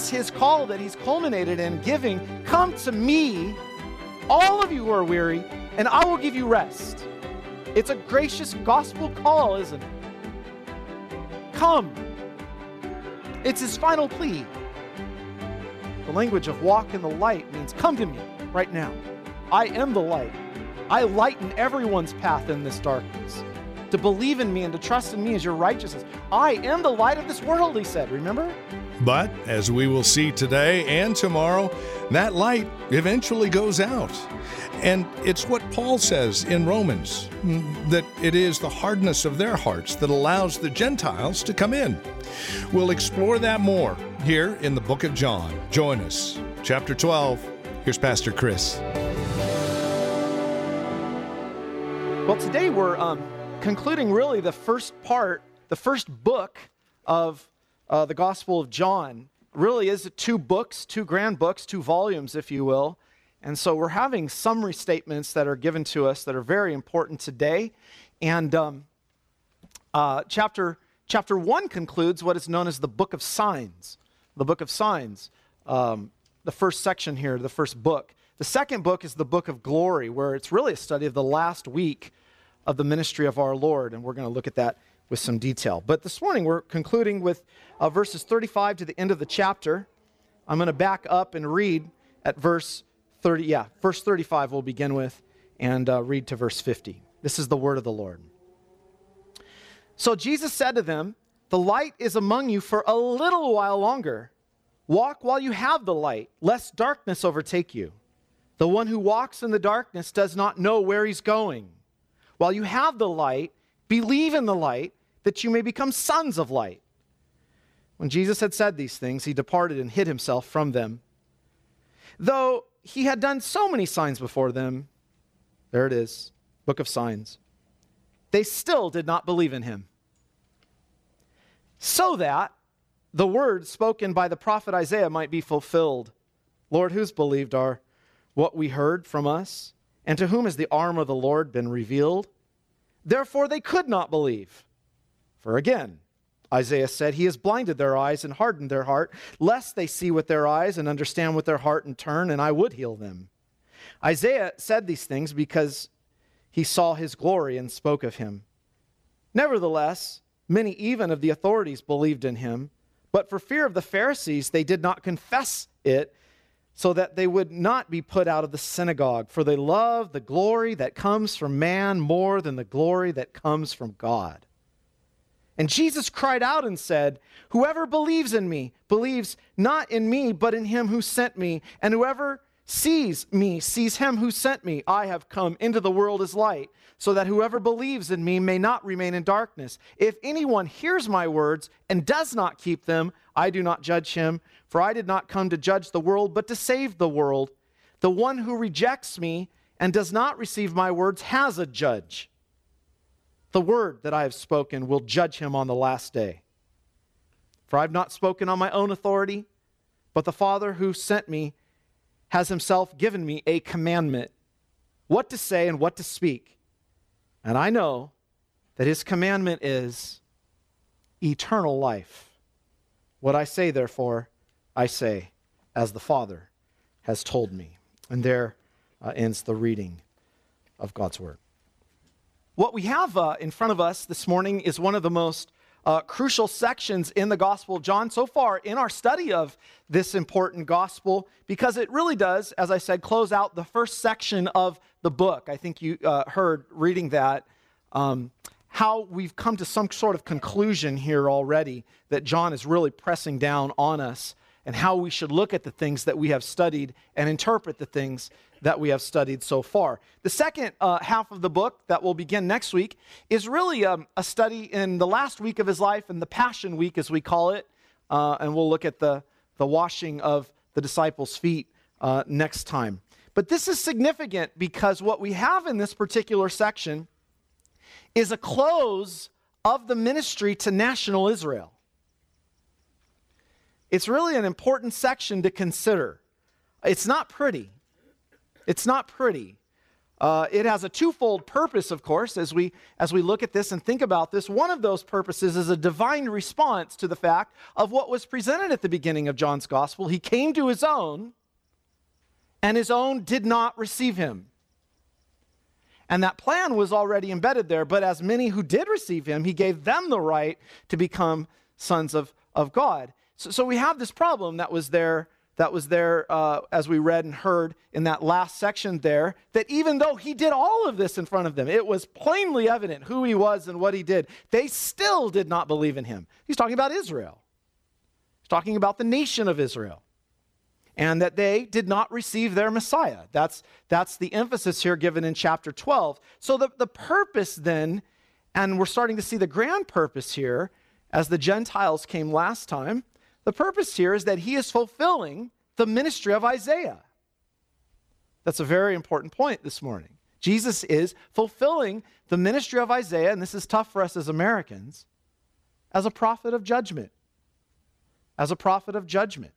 is his call that he's culminated in giving. Come to me, all of you who are weary, and I will give you rest. It's a gracious gospel call, isn't it? Come. It's his final plea. The language of walk in the light means come to me right now. I am the light. I lighten everyone's path in this darkness. To believe in me and to trust in me as your righteousness. I am the light of this world, he said, remember? But as we will see today and tomorrow, that light eventually goes out. And it's what Paul says in Romans, that it is the hardness of their hearts that allows the Gentiles to come in. We'll explore that more here in the book of John. Join us. Chapter 12. Here's Pastor Chris. Well, today we're concluding really the first part, the first book of the Gospel of John. Really is two books, two grand books, two volumes, if you will. And so we're having summary statements that are given to us that are very important today. And chapter 1 concludes what is known as the Book of Signs. The Book of Signs, the first section here, the first book. The second book is the Book of Glory, where it's really a study of the last week of the ministry of our Lord. And we're going to look at that with some detail. But this morning we're concluding with verses 35 to the end of the chapter. I'm going to back up and read at verse 35 we'll begin with, and read to verse 50. This is the word of the Lord. So Jesus said to them, "The light is among you for a little while longer. Walk while you have the light, lest darkness overtake you. The one who walks in the darkness does not know where he's going. While you have the light, believe in the light, that you may become sons of light." When Jesus had said these things, he departed and hid himself from them. Though he had done so many signs before them, there it is, Book of Signs, they still did not believe in him. So that the word spoken by the prophet Isaiah might be fulfilled. Lord, who's believed what we heard from us? And to whom has the arm of the Lord been revealed? Therefore they could not believe. For again, Isaiah said, he has blinded their eyes and hardened their heart, lest they see with their eyes and understand with their heart and turn, and I would heal them. Isaiah said these things because he saw his glory and spoke of him. Nevertheless, many even of the authorities believed in him, but for fear of the Pharisees, they did not confess it, so that they would not be put out of the synagogue, for they love the glory that comes from man more than the glory that comes from God. And Jesus cried out and said, "Whoever believes in me, believes not in me, but in him who sent me. And whoever sees me, sees him who sent me. I have come into the world as light, so that whoever believes in me may not remain in darkness. If anyone hears my words and does not keep them, I do not judge him, for I did not come to judge the world, but to save the world. The one who rejects me and does not receive my words has a judge. The word that I have spoken will judge him on the last day. For I have not spoken on my own authority, but the Father who sent me has himself given me a commandment, what to say and what to speak. And I know that his commandment is eternal life. What I say, therefore, I say as the Father has told me." And there ends the reading of God's word. What we have in front of us this morning is one of the most crucial sections in the Gospel of John so far in our study of this important gospel, because it really does, as I said, close out the first section of the book. I think you heard reading that, how we've come to some sort of conclusion here already that John is really pressing down on us, and how we should look at the things that we have studied and interpret the things that we have studied so far. The second half of the book that will begin next week is really a study in the last week of his life, and the Passion Week as we call it, and we'll look at the washing of the disciples' feet next time. But this is significant because what we have in this particular section is a close of the ministry to national Israel. It's really an important section to consider. It's not pretty. It's not pretty. It has a twofold purpose, of course, as we look at this and think about this. One of those purposes is a divine response to the fact of what was presented at the beginning of John's gospel. He came to his own, and his own did not receive him. And that plan was already embedded there, but as many who did receive him, he gave them the right to become sons of God. So we have this problem that was there as we read and heard in that last section there, that even though he did all of this in front of them, it was plainly evident who he was and what he did, they still did not believe in him. He's talking about Israel. He's talking about the nation of Israel, and that they did not receive their Messiah. That's the emphasis here given in chapter 12. So the purpose then, and we're starting to see the grand purpose here, as the Gentiles came last time, the purpose here is that he is fulfilling the ministry of Isaiah. That's a very important point this morning. Jesus is fulfilling the ministry of Isaiah, and this is tough for us as Americans, as a prophet of judgment. As a prophet of judgment.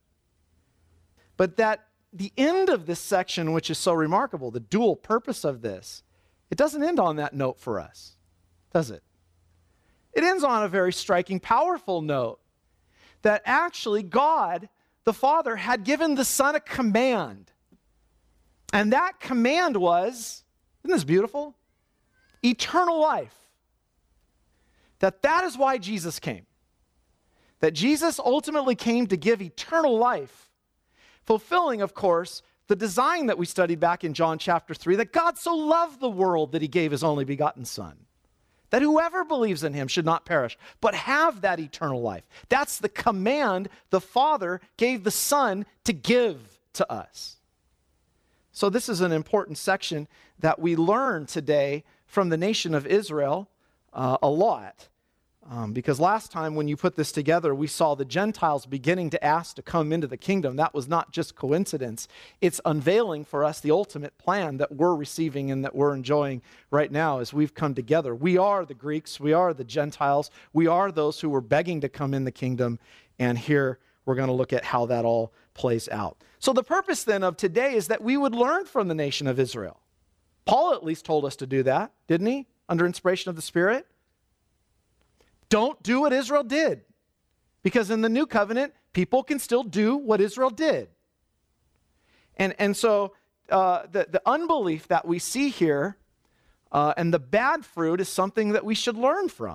But that the end of this section, which is so remarkable, the dual purpose of this, it doesn't end on that note for us, does it? It ends on a very striking, powerful note. That actually God, the Father, had given the Son a command. And that command was, isn't this beautiful? Eternal life. That is why Jesus came. That Jesus ultimately came to give eternal life. Fulfilling, of course, the design that we studied back in John chapter 3, that God so loved the world that he gave his only begotten Son. That whoever believes in him should not perish, but have that eternal life. That's the command the Father gave the Son to give to us. So this is an important section that we learn today from the nation of Israel a lot. Because last time when you put this together, we saw the Gentiles beginning to ask to come into the kingdom. That was not just coincidence. It's unveiling for us the ultimate plan that we're receiving and that we're enjoying right now as we've come together. We are the Greeks. We are the Gentiles. We are those who were begging to come in the kingdom. And here we're going to look at how that all plays out. So the purpose then of today is that we would learn from the nation of Israel. Paul at least told us to do that, didn't he? Under inspiration of the Spirit. Don't do what Israel did. Because in the new covenant, people can still do what Israel did. And so the unbelief that we see here and the bad fruit is something that we should learn from.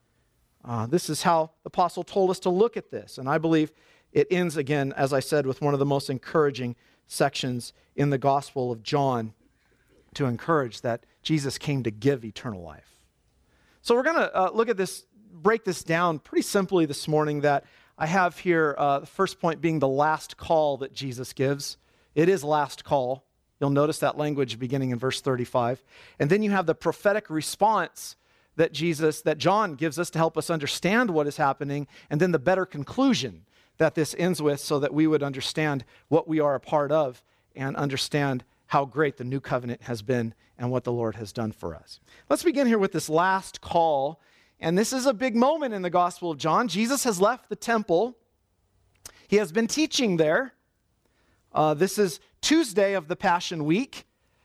This is how the apostle told us to look at this. And I believe it ends again, as I said, with one of the most encouraging sections in the Gospel of John to encourage that Jesus came to give eternal life. So we're going to look at this, break this down pretty simply this morning, that I have here the first point being the last call that Jesus gives. It is last call. You'll notice that language beginning in verse 35. And then you have the prophetic response that John gives us to help us understand what is happening, and then the better conclusion that this ends with so that we would understand what we are a part of and understand how great the new covenant has been and what the Lord has done for us. Let's begin here with this last call. And this is a big moment in the Gospel of John. Jesus has left the temple. He has been teaching there. This is Tuesday of the Passion Week.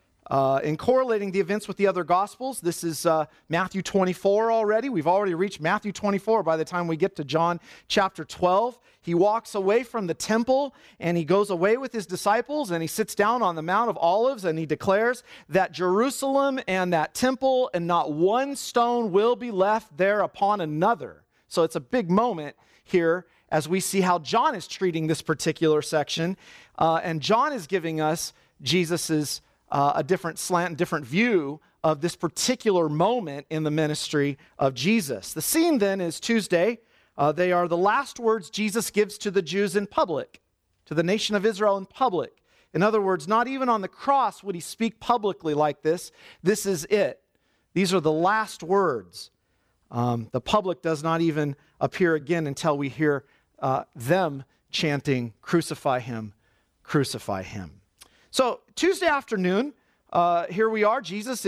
In correlating the events with the other Gospels, this is Matthew 24 already. We've already reached Matthew 24 by the time we get to John chapter 12. He walks away from the temple and he goes away with his disciples and he sits down on the Mount of Olives and he declares that Jerusalem and that temple and not one stone will be left there upon another. So it's a big moment here as we see how John is treating this particular section. And John is giving us Jesus's a different slant, different view of this particular moment in the ministry of Jesus. The scene then is Tuesday. They are the last words Jesus gives to the Jews in public, to the nation of Israel in public. In other words, not even on the cross would he speak publicly like this. This is it. These are the last words. The public does not even appear again until we hear them chanting, "Crucify him, crucify him." So Tuesday afternoon, here we are. Jesus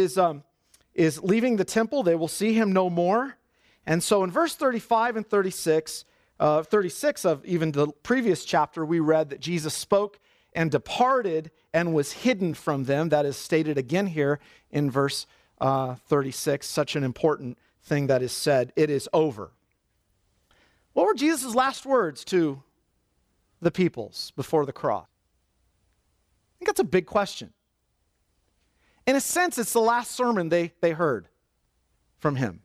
is leaving the temple. They will see him no more. And so in verse 35 and 36 of even the previous chapter, we read that Jesus spoke and departed and was hidden from them. That is stated again here in verse 36, such an important thing that is said. It is over. What were Jesus' last words to the peoples before the cross? I think that's a big question. In a sense, it's the last sermon they heard from him.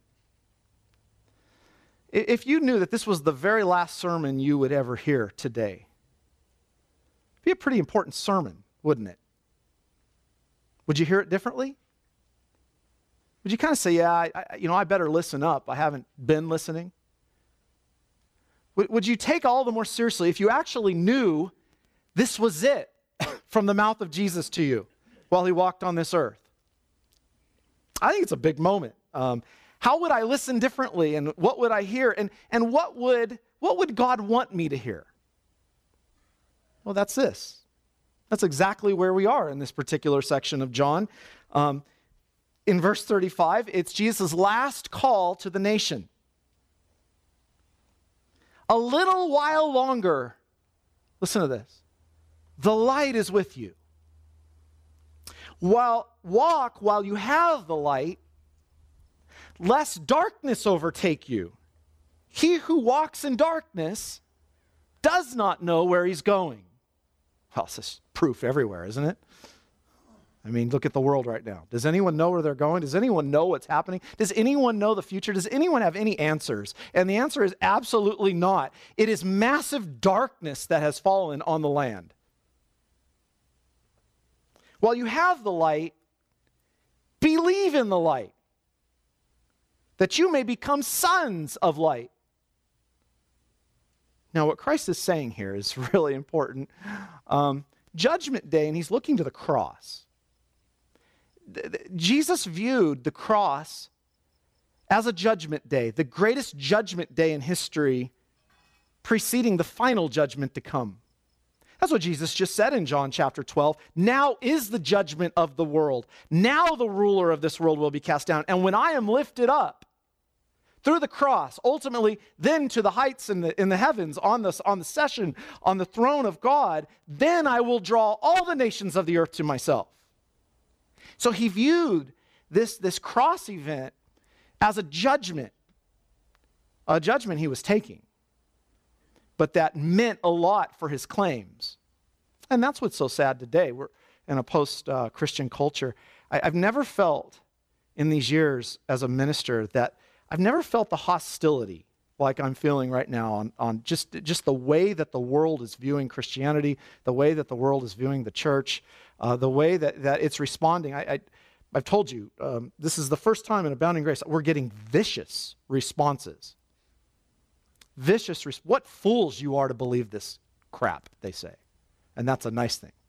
If you knew that this was the very last sermon you would ever hear today, it'd be a pretty important sermon, wouldn't it? Would you hear it differently? Would you kind of say, yeah, I better listen up. I haven't been listening. Would you take all the more seriously if you actually knew this was it from the mouth of Jesus to you while he walked on this earth? I think it's a big moment. How would I listen differently, and what would I hear, and what would God want me to hear? Well, that's this. That's exactly where we are in this particular section of John. In verse 35, it's Jesus' last call to the nation. A little while longer, listen to this, the light is with you. Walk while you have the light, lest darkness overtake you. He who walks in darkness does not know where he's going. Well, this is proof everywhere, isn't it? I mean, look at the world right now. Does anyone know where they're going? Does anyone know what's happening? Does anyone know the future? Does anyone have any answers? And the answer is absolutely not. It is massive darkness that has fallen on the land. While you have the light, believe in the light, that you may become sons of light. Now, what Christ is saying here is really important. Judgment Day, and he's looking to the cross. Jesus viewed the cross as a judgment day, the greatest judgment day in history, preceding the final judgment to come. That's what Jesus just said in John chapter 12. Now is the judgment of the world. Now the ruler of this world will be cast down. And when I am lifted up through the cross, ultimately then to the heights in the heavens, on the session, on the throne of God, then I will draw all the nations of the earth to myself. So he viewed this cross event as a judgment he was taking. But that meant a lot for his claims. And that's what's so sad today. We're in a post-Christian culture. I've never felt in these years as a minister that I've never felt the hostility like I'm feeling right now on just the way that the world is viewing Christianity, the way that the world is viewing the church, the way that it's responding. I've told you, this is the first time in Abounding Grace that we're getting vicious responses. What fools you are to believe this crap, they say. And that's a nice thing.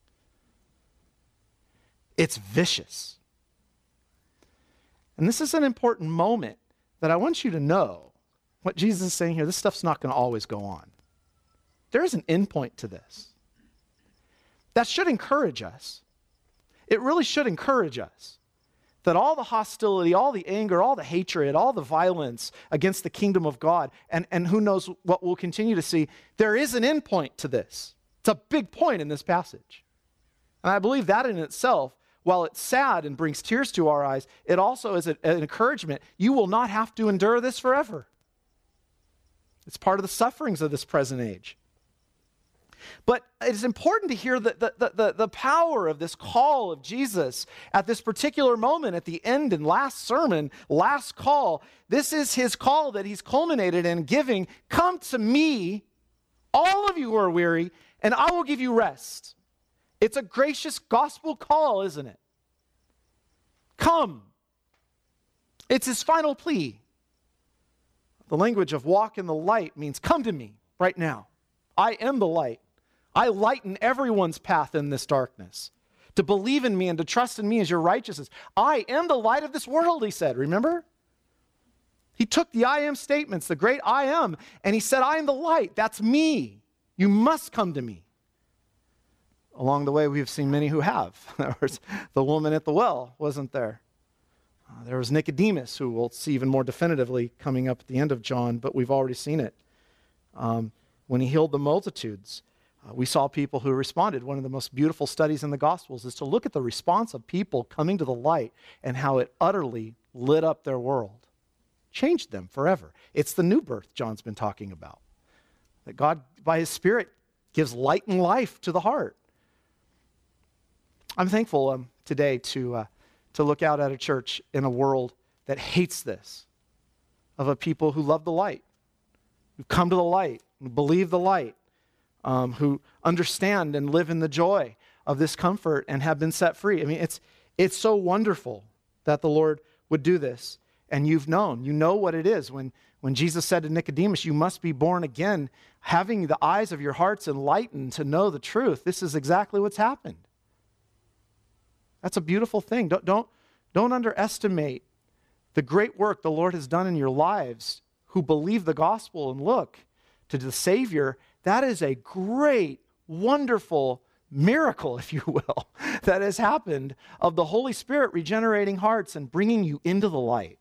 It's vicious. And this is an important moment that I want you to know what Jesus is saying here. This stuff's not going to always go on. There is an endpoint to this. That should encourage us. It really should encourage us that all the hostility, all the anger, all the hatred, all the violence against the kingdom of God, and who knows what we'll continue to see, there is an endpoint to this. It's a big point in this passage. And I believe that in itself, while it's sad and brings tears to our eyes, it also is an encouragement. You will not have to endure this forever. It's part of the sufferings of this present age. But it's important to hear the power of this call of Jesus at this particular moment, at the end and last sermon, last call. This is his call that he's culminated in giving. Come to me, all of you who are weary, and I will give you rest. It's a gracious gospel call, isn't it? Come. It's his final plea. The language of walk in the light means come to me right now. I am the light. I lighten everyone's path in this darkness. To believe in me and to trust in me as your righteousness. I am the light of this world, he said. Remember? He took the I am statements, the great I am, and he said, I am the light. That's me. You must come to me. Along the way, we've seen many who have. There was the woman at the well, wasn't there? There was Nicodemus, who we'll see even more definitively coming up at the end of John, but we've already seen it. When he healed the multitudes. We saw people who responded. One of the most beautiful studies in the Gospels is to look at the response of people coming to the light and how it utterly lit up their world, changed them forever. It's the new birth John's been talking about, that God, by his Spirit, gives light and life to the heart. I'm thankful today to look out at a church in a world that hates this, of a people who love the light, who come to the light, who believe the light, who understand and live in the joy of this comfort and have been set free. I mean, it's so wonderful that the Lord would do this. And you know what it is. When Jesus said to Nicodemus, you must be born again, having the eyes of your hearts enlightened to know the truth. This is exactly what's happened. That's a beautiful thing. Don't underestimate the great work the Lord has done in your lives who believe the gospel and look to the Savior. That is a great, wonderful miracle, if you will, that has happened of the Holy Spirit regenerating hearts and bringing you into the light.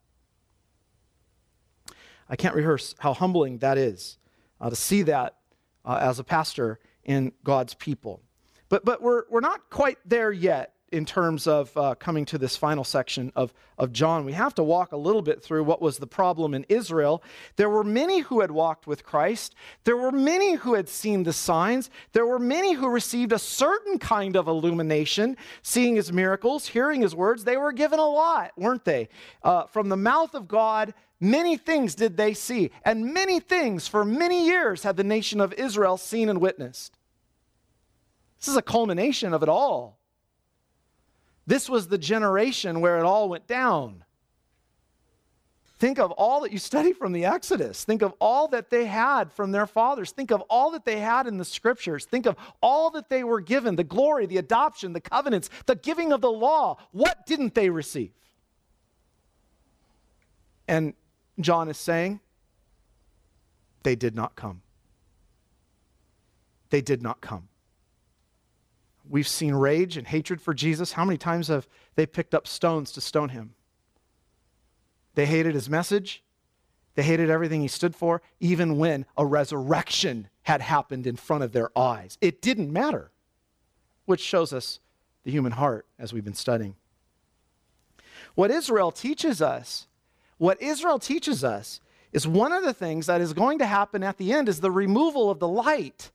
I can't rehearse how humbling that is to see that as a pastor in God's people. But we're not quite there yet in terms of coming to this final section of John. We have to walk a little bit through what was the problem in Israel. There were many who had walked with Christ. There were many who had seen the signs. There were many who received a certain kind of illumination, seeing his miracles, hearing his words. They were given a lot, weren't they? From the mouth of God, many things did they see, and many things for many years had the nation of Israel seen and witnessed. This is a culmination of it all. This was the generation where it all went down. Think of all that you study from the Exodus. Think of all that they had from their fathers. Think of all that they had in the scriptures. Think of all that they were given, the glory, the adoption, the covenants, the giving of the law. What didn't they receive? And John is saying, they did not come. They did not come. We've seen rage and hatred for Jesus. How many times have they picked up stones to stone him? They hated his message. They hated everything he stood for, even when a resurrection had happened in front of their eyes. It didn't matter, which shows us the human heart as we've been studying. What Israel teaches us is one of the things that is going to happen at the end is the removal of the light.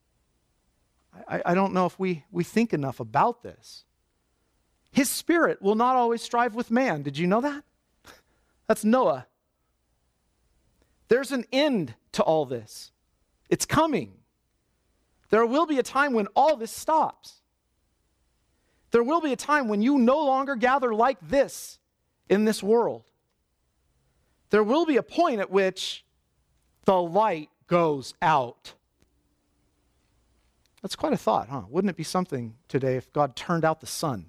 I don't know if we think enough about this. His Spirit will not always strive with man. Did you know that? That's Noah. There's an end to all this. It's coming. There will be a time when all this stops. There will be a time when you no longer gather like this in this world. There will be a point at which the light goes out. That's quite a thought, huh? Wouldn't it be something today if God turned out the sun?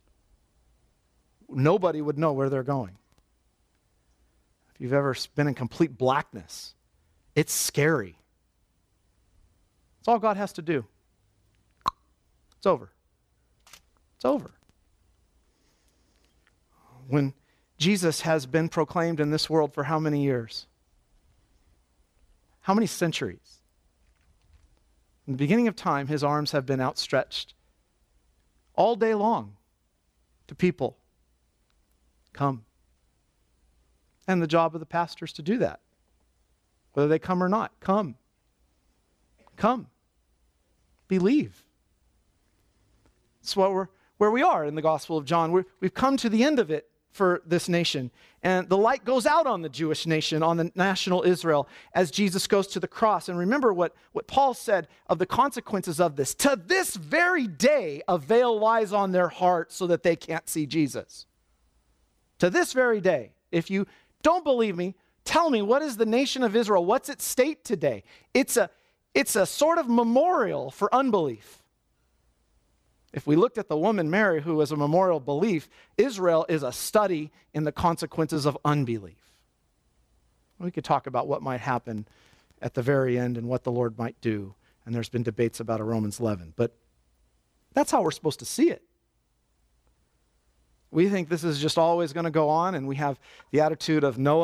Nobody would know where they're going. If you've ever been in complete blackness, it's scary. It's all God has to do. It's over. It's over. When Jesus has been proclaimed in this world for how many years? How many centuries? In the beginning of time, his arms have been outstretched all day long to people. Come. And the job of the pastors to do that. Whether they come or not, come. Come. Believe. That's where we are in the Gospel of John. We've come to the end of it for this nation. And the light goes out on the Jewish nation, on the national Israel, as Jesus goes to the cross. And remember what Paul said of the consequences of this. To this very day, a veil lies on their heart so that they can't see Jesus. To this very day. If you don't believe me, tell me, what is the nation of Israel? What's its state today? It's a sort of memorial for unbelief. If we looked at the woman Mary, who was a memorial belief, Israel is a study in the consequences of unbelief. We could talk about what might happen at the very end and what the Lord might do. And there's been debates about a Romans 11. But that's how we're supposed to see it. We think this is just always going to go on, and we have the attitude of Noah.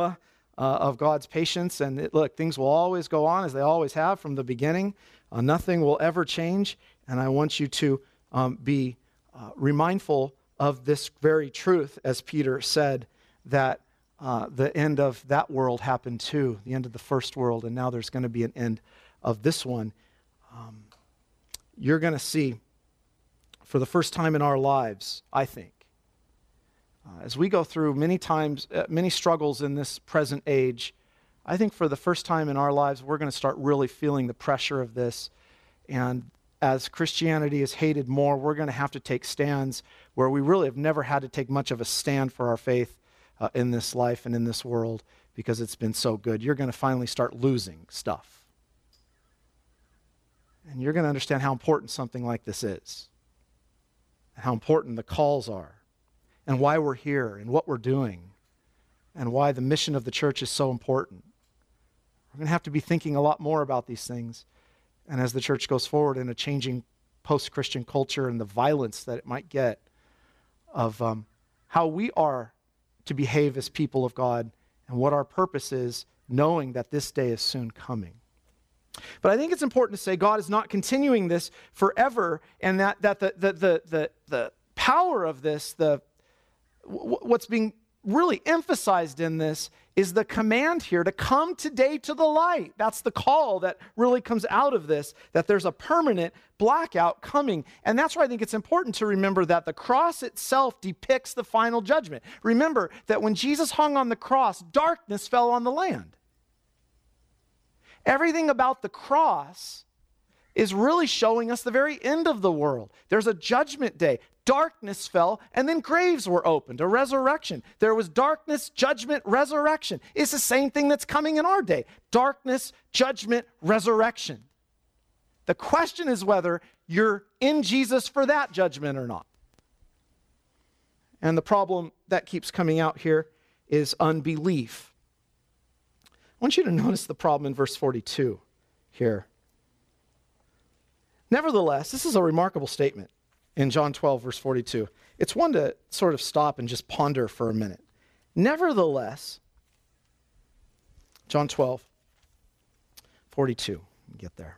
of God's patience. And look, things will always go on as they always have from the beginning. Nothing will ever change. And I want you to be remindful of this very truth, as Peter said, that the end of that world happened too, the end of the first world, and now there's going to be an end of this one. You're going to see, for the first time in our lives, I think, as we go through many struggles in this present age, I think for the first time in our lives, we're going to start really feeling the pressure of this. And as Christianity is hated more, we're going to have to take stands where we really have never had to take much of a stand for our faith in this life and in this world because it's been so good. You're going to finally start losing stuff. And you're going to understand how important something like this is, and how important the calls are, and why we're here, and what we're doing, and why the mission of the church is so important. We're going to have to be thinking a lot more about these things. And as the church goes forward in a changing post-Christian culture and the violence that it might get, of how we are to behave as people of God and what our purpose is, knowing that this day is soon coming. But I think it's important to say God is not continuing this forever, and that the power of this, what's being really emphasized in this is the command here to come today to the light. That's the call that really comes out of this, that there's a permanent blackout coming. And that's why I think it's important to remember that the cross itself depicts the final judgment. Remember that when Jesus hung on the cross, darkness fell on the land. Everything about the cross is really showing us the very end of the world. There's a judgment day. Darkness fell, and then graves were opened, a resurrection. There was darkness, judgment, resurrection. It's the same thing that's coming in our day. Darkness, judgment, resurrection. The question is whether you're in Jesus for that judgment or not. And the problem that keeps coming out here is unbelief. I want you to notice the problem in verse 42 here. Nevertheless, this is a remarkable statement in John 12, verse 42. It's one to sort of stop and just ponder for a minute. Nevertheless, John 12, 42. Get there.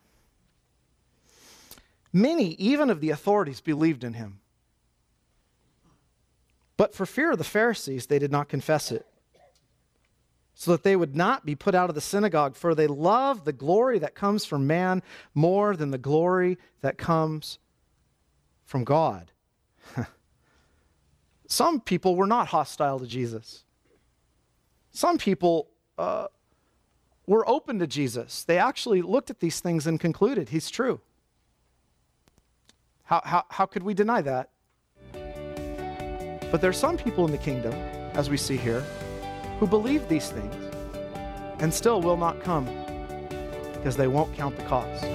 Many, even of the authorities, believed in him. But for fear of the Pharisees, they did not confess it, so that they would not be put out of the synagogue, for they love the glory that comes from man more than the glory that comes from God. Some people were not hostile to Jesus. Some people were open to Jesus. They actually looked at these things and concluded he's true. How could we deny that? But there's some people in the kingdom, as we see here, who believe these things and still will not come because they won't count the cost.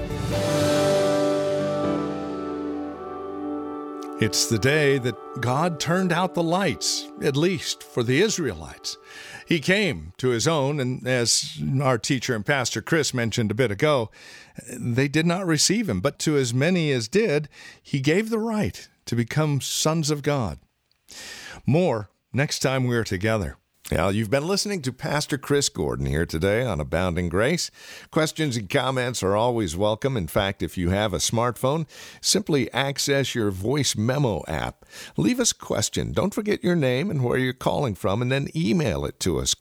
It's the day that God turned out the lights, at least for the Israelites. He came to his own, and as our teacher and pastor Chris mentioned a bit ago, they did not receive him. But to as many as did, he gave the right to become sons of God. More next time we're together. Now, you've been listening to Pastor Chris Gordon here today on Abounding Grace. Questions and comments are always welcome. In fact, if you have a smartphone, simply access your voice memo app. Leave us a question. Don't forget your name and where you're calling from, and then email it to us,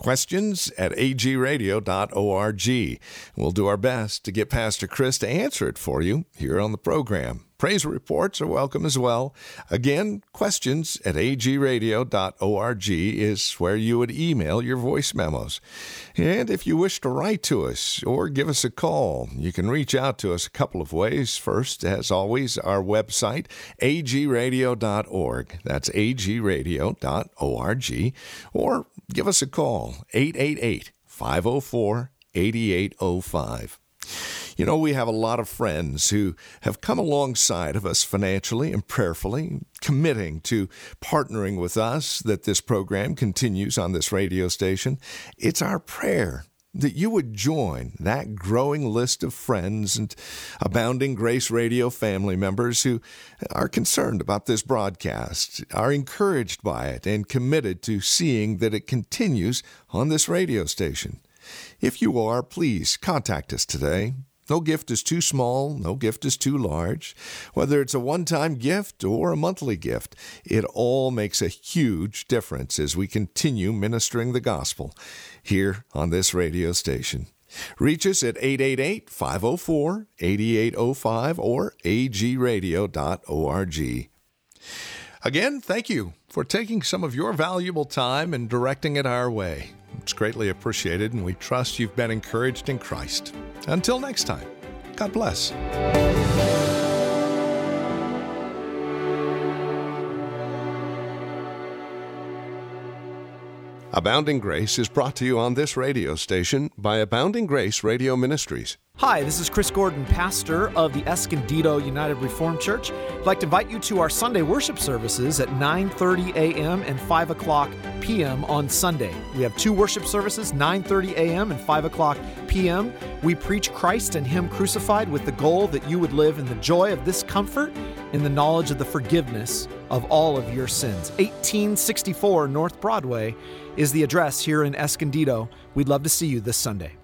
questions@agradio.org. We'll do our best to get Pastor Chris to answer it for you here on the program. Praise reports are welcome as well. Again, questions@agradio.org is where you would email your voice memos. And if you wish to write to us or give us a call, you can reach out to us a couple of ways. First, as always, our website, agradio.org. That's agradio.org. Or give us a call, 888-504-8805. You know, we have a lot of friends who have come alongside of us financially and prayerfully, committing to partnering with us that this program continues on this radio station. It's our prayer that you would join that growing list of friends and Abounding Grace Radio family members who are concerned about this broadcast, are encouraged by it, and committed to seeing that it continues on this radio station. If you are, please contact us today. No gift is too small, no gift is too large. Whether it's a one-time gift or a monthly gift, it all makes a huge difference as we continue ministering the gospel here on this radio station. Reach us at 888-504-8805 or agradio.org. Again, thank you for taking some of your valuable time and directing it our way. It's greatly appreciated, and we trust you've been encouraged in Christ. Until next time, God bless. Abounding Grace is brought to you on this radio station by Abounding Grace Radio Ministries. Hi, this is Chris Gordon, pastor of the Escondido United Reformed Church. I'd like to invite you to our Sunday worship services at 9:30 a.m. and 5 o'clock p.m. on Sunday. We have two worship services, 9:30 a.m. and 5 o'clock p.m. We preach Christ and Him crucified with the goal that you would live in the joy of this comfort, in the knowledge of the forgiveness of all of your sins. 1864 North Broadway is the address here in Escondido. We'd love to see you this Sunday.